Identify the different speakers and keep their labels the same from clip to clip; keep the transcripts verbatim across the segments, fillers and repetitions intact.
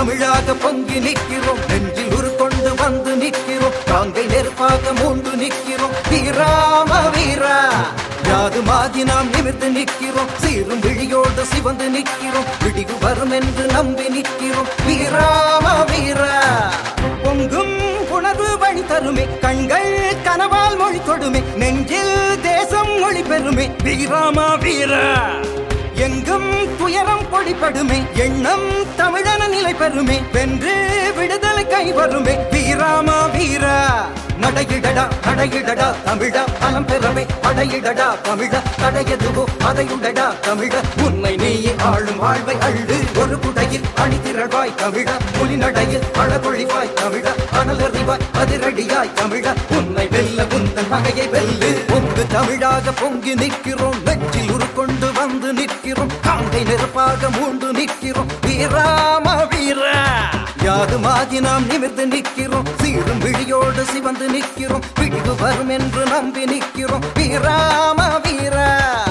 Speaker 1: தமிழாக பொங்கி நிற்கிறோம், நெஞ்சில் உருக்கொண்டு வந்து நிற்கிறோம், காங்கை நெருப்பாக மூண்டு நிற்கிறோம். வீராம வீரா யாது மாதி நாம் நிமிர்ந்து நிற்கிறோம், சீரும் விழியோடு சிவந்து நிற்கிறோம், விடிவு வரும் என்று நம்பி நிற்கிறோம். வீராம வீரா பொங்கும் உணர்வு வழி தருமே, கண்கள் கனவால் மொழி கொடுமே, நெஞ்சில் தேசம் மொழி பெருமே. வீராம வீரா எங்கும் துயரம் பொடிப்படுமே, எண்ணம் தமிழன நிலை பெறுமே, வென்று விடுதலை கை வருமே. வீராம வீரா நடையிடடா நடையிடடா தமிழ பலம் பெறவே, படையிடடா தமிழ தடையதுவோ அதையுடடா தமிழ. உன்னை நீயே ஆளும் வாழ்வை அள்ளு, ஒரு குடையில் அணிதிரள்வாய் தமிழ, புலி நடையில் அழகொழிவாய் தமிழ, அனலறிவாய் அதிரடியாய் தமிழ. உன்னை வெல்ல உந்தன் வகையை வெல்லு, பொங்கு தமிழாக பொங்கி நிற்கிறோம், நெஞ்சில் உருக்கொண்டு வந்து நிற்கிறோம், காங்கை நெருப்பாக மூண்டு நிற்கிறோம். வீராம வீரா யாது மாதி நாம் நிமிர்ந்து நிற்கிறோம், சீரும் விழியோடு சிவந்து நிற்கிறோம், விடிவு வரும் என்று நம்பி நிற்கிறோம். வீராம வீரா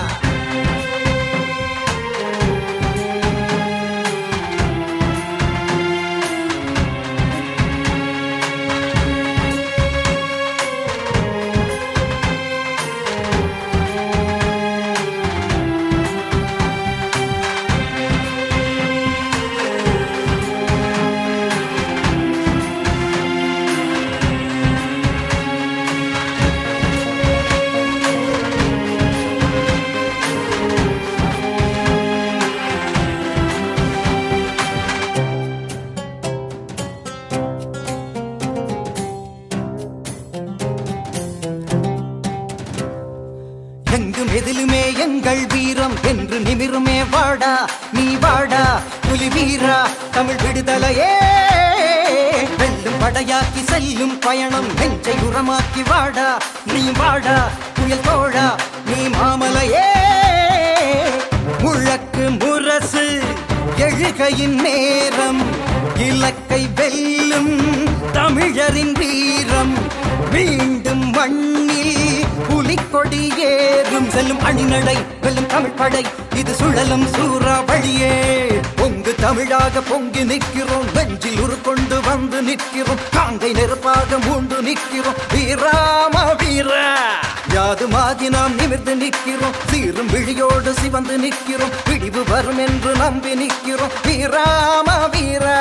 Speaker 1: எங்கும் எதிலுமே எங்கள் வீரம் என்று நிமிருமே. வாடா நீ வாடா புலி வீரா தமிழ் விடுதலையே, வெல்லும் படையாக்கி செல்லும் பயணம் நெஞ்சை உரமாக்கி. வாடா நீ வாடா புயல் தோழா நீ மாமலையே, முழக்கு முரசு எழுகையின் நேரம், இலக்கை வெல்லும் தமிழரின் வீரம், மீண்டும் மண்ணில் புலிக்கொடி ஏறும், செல்லும் அணிநடை வெல்லும் தமிழ் படை, இது சுழலும் சூறாவளியே. பொங்கு தமிழாக பொங்கி நிற்கிறோம், நெஞ்சில் உருக்கொண்டு வந்து நிற்கிறோம், காங்கை நெருப்பாக மூண்டு நிற்கிறோம். வீராம வீரா யாது மாதி நாம் நிமிர்ந்து நிற்கிறோம், சீரும் விழியோடு சிவந்து நிற்கிறோம், விடிவு வரும் என்று நம்பி நிற்கிறோம். வீராம வீரா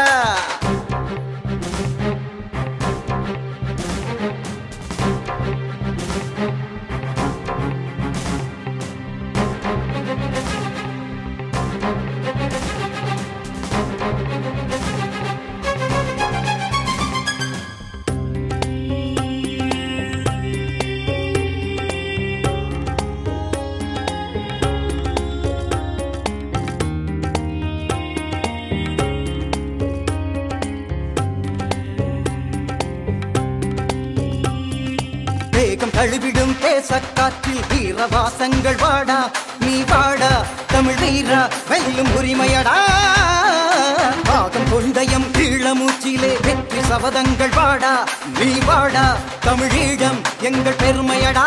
Speaker 1: வேகம் தழுவிடும் பேச காற்றில் வீரவாசங்கள். வாடா நீ வாடா தமிழ் வீரா வெல்லும் உரிமையடா, பாகம் கொண்டயம் ஈழமூச்சிலே வெற்றி சபதங்கள். வாடா நீ வாடா தமிழீழம் எங்கள் பெருமையடா,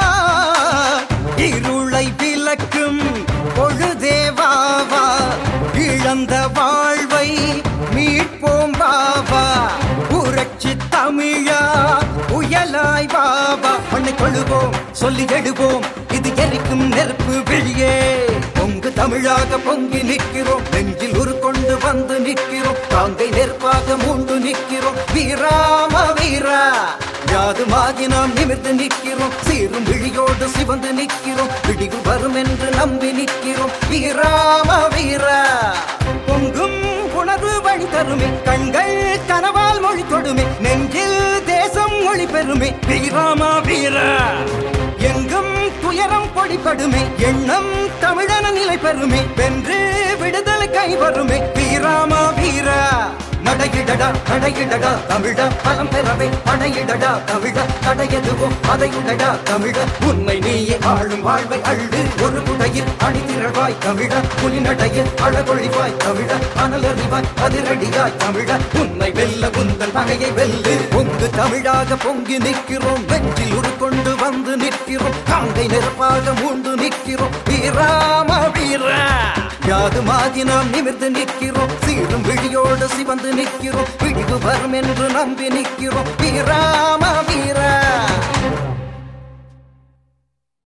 Speaker 1: இருளை விளக்கும் பொழுதேவாவா, இழந்த வாழ்வை மீட்போம் பாவா, புரட்சி தமிழா புயலாய் பாபா. மண்ணை கொள்ளுவோம் சொல்லி எடுவோம், இது எரிக்கும் நெருப்பு வெளியே. பொங்கு தமிழாக பொங்கி நிற்கிறோம், நெஞ்சில் உருக்கொண்டு வந்து நிற்கிறோம், காங்கை நெருப்பாக மூண்டு நிற்கிறோம். வீராம வீரா யாது மாதி நாம் நிமிர்ந்து நிற்கிறோம், சீரும் விழியோடு சிவந்து நிற்கிறோம், விடிவு வரும் என்று நம்பி நிற்கிறோம். வீராம வீரா பொங்கும் உணர்வு வழி தருமே, கண்கள் கனவால் மொழி தொடுமே, நெஞ்சில் தேசம் மொழி பெருமே. வீராம வீரா எங்கும் துயரம் பொடிப்படுமே, எண்ணம் தமிழன நிலை பெறுமே, வென்று விடுதலை கை வருமே. வீராம வீரா நடையிடடா நடையிடடா தமிழ பலம் பெறவே, படையிடடா தமிழ தடையதுவோ அதையுடடா தமிழ. உன்னை நீயே ஆளும் வாழ்வை அள்ளு, ஒரு குடையில் அணிதிரள்வாய் தமிழ, புலி நடையில் அழகொழிவாய் தமிழ, அனலறிவாய் அதிரடியாய் தமிழ. உன்னை வெல்ல உந்தன் வகையை வெல்லு, பொங்கு தமிழாக பொங்கி நிற்கிறோம், நெஞ்சில் உருக்கொண்டு வந்து நிற்கிறோம், காங்கை நெருப்பாக மூண்டு நிற்கிறோம். வீராம வீரா யாது தடுமாகி நாம் நிமிர்ந்து நிற்கிறோம், சீரும் விழியோடு சிவந்து நிற்கிறோம், விழிவு வரும் என்று நம்பி நிற்கிறோம். வீராம வீரா